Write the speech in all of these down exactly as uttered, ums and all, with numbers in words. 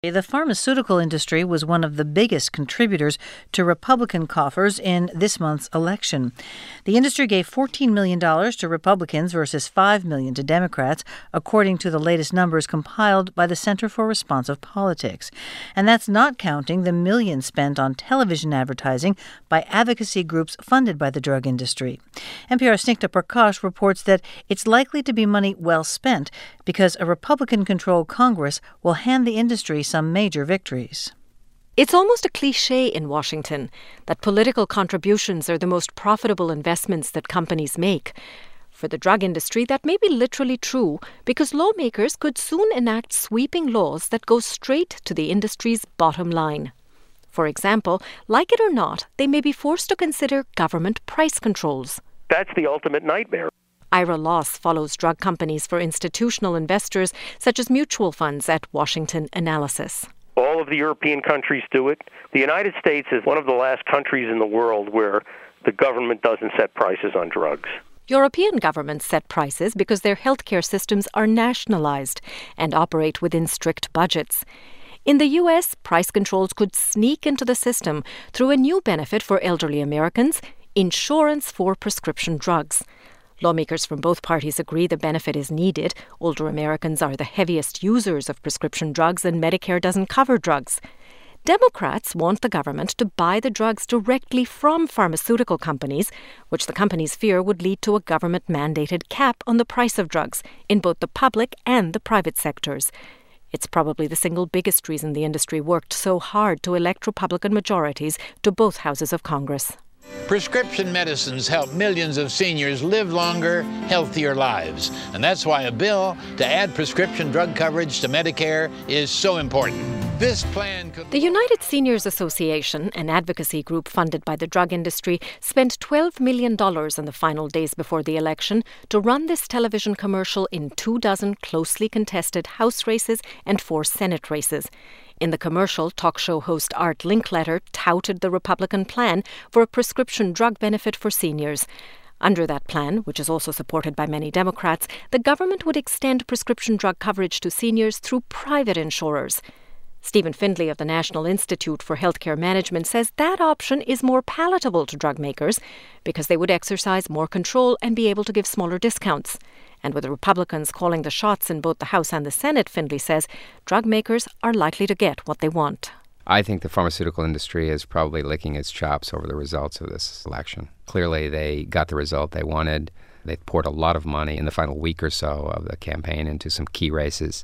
The pharmaceutical industry was one of the biggest contributors to Republican coffers in this month's election. The industry gave fourteen million dollars to Republicans versus five million dollars to Democrats, according to the latest numbers compiled by the Center for Responsive Politics. And that's not counting the millions spent on television advertising by advocacy groups funded by the drug industry. N P R's Sneekta Prakash reports that it's likely to be money well spent because a Republican-controlled Congress will hand the industry some major victories. It's almost a cliche in Washington that political contributions are the most profitable investments that companies make. For the drug industry, that may be literally true because lawmakers could soon enact sweeping laws that go straight to the industry's bottom line. For example, like it or not, they may be forced to consider government price controls. That's the ultimate nightmare. Ira Loss follows drug companies for institutional investors such as mutual funds at Washington Analysis. All of the European countries do it. The United States is one of the last countries in the world where the government doesn't set prices on drugs. European governments set prices because their healthcare systems are nationalized and operate within strict budgets. In the U S, price controls could sneak into the system through a new benefit for elderly Americans, insurance for prescription drugs. Lawmakers from both parties agree the benefit is needed. Older Americans are the heaviest users of prescription drugs, and Medicare doesn't cover drugs. Democrats want the government to buy the drugs directly from pharmaceutical companies, which the companies fear would lead to a government-mandated cap on the price of drugs in both the public and the private sectors. It's probably the single biggest reason the industry worked so hard to elect Republican majorities to both houses of Congress. Prescription medicines help millions of seniors live longer, healthier lives. And that's why a bill to add prescription drug coverage to Medicare is so important. This plan could... The United Seniors Association, an advocacy group funded by the drug industry, spent twelve million dollars in the final days before the election to run this television commercial in two dozen closely contested House races and four Senate races. In the commercial, talk show host Art Linkletter touted the Republican plan for a prescription drug benefit for seniors. Under that plan, which is also supported by many Democrats, the government would extend prescription drug coverage to seniors through private insurers. Stephen Findley of the National Institute for Healthcare Management says that option is more palatable to drug makers because they would exercise more control and be able to give smaller discounts. And with the Republicans calling the shots in both the House and the Senate, Findley says drug makers are likely to get what they want. I think the pharmaceutical industry is probably licking its chops over the results of this election. Clearly, they got the result they wanted. They poured a lot of money in the final week or so of the campaign into some key races,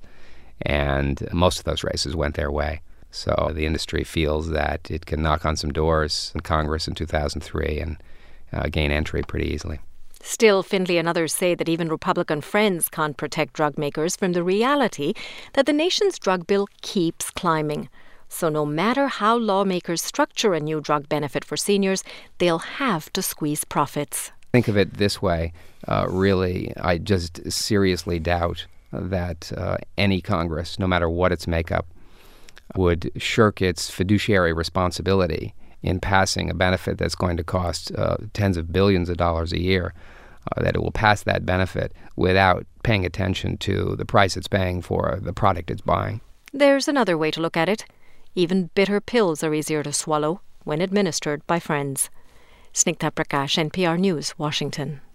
and most of those races went their way. So the industry feels that it can knock on some doors in Congress in two thousand three and uh, gain entry pretty easily. Still, Findley and others say that even Republican friends can't protect drug makers from the reality that the nation's drug bill keeps climbing. So no matter how lawmakers structure a new drug benefit for seniors, they'll have to squeeze profits. Think of it this way. Uh, really, I just seriously doubt that uh, any Congress, no matter what its makeup, would shirk its fiduciary responsibility in passing a benefit that's going to cost uh, tens of billions of dollars a year, uh, that it will pass that benefit without paying attention to the price it's paying for the product it's buying. There's another way to look at it. Even bitter pills are easier to swallow when administered by friends. Sneekta Prakash, N P R News, Washington.